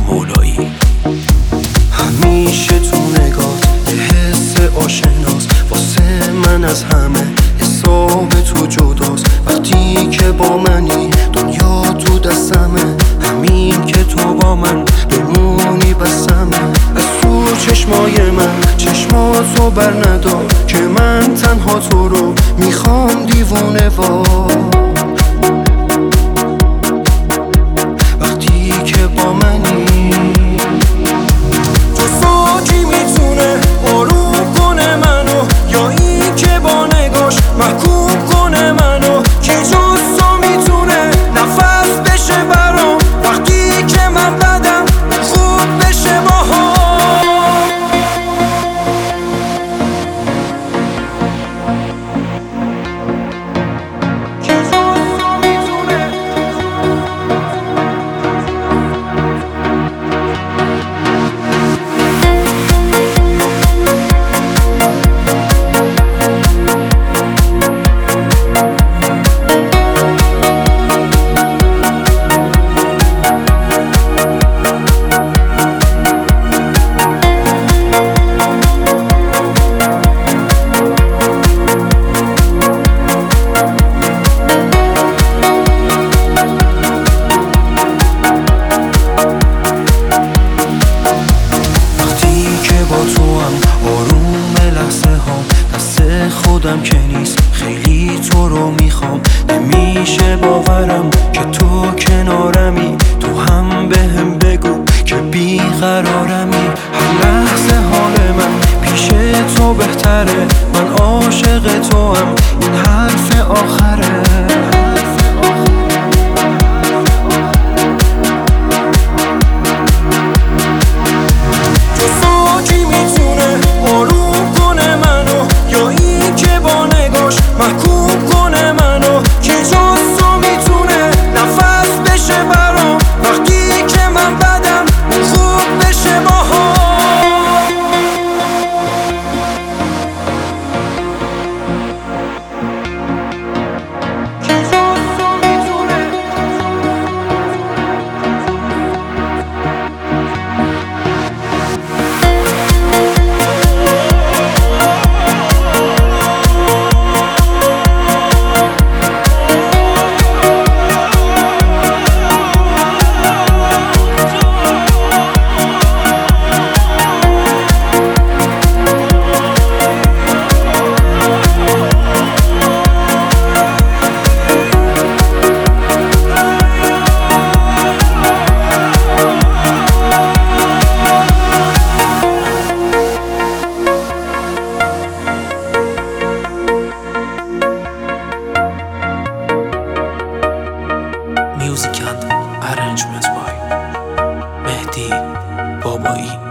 مولایی. همیشه تو نگات یه حس آشناست، واسه من از همه حساب تو جداست. وقتی که با منی دنیا تو دستمه، همین که تو با من بمونی بسمه. از تو چشمای من چشماتو بر ندار که من تنها تو رو میخوام دیوونه وار. وقتی که با منی تو ساکی میتونه آروم کنه منو، یا این که با نگاش محکوم کنه منو. کی جز تو میتونه نفس بشه برام وقتی که من بدم خوب بشه باهام. خودم که نیست خیلی تو رو میخوام، نمیشه باورم که تو کنارمی. تو هم بهم بگو که بیقرارمی، هر لحظه حال من پیش تو بهتره. من عاشق تو هم، این حرف آخره. محکوم کنه منو، کی جز تو میتونه نفس بشه برام وقتی که من بدم خوب بشه باهام. کی جز تو میتونه Music and arrangements by Mehdi Babai.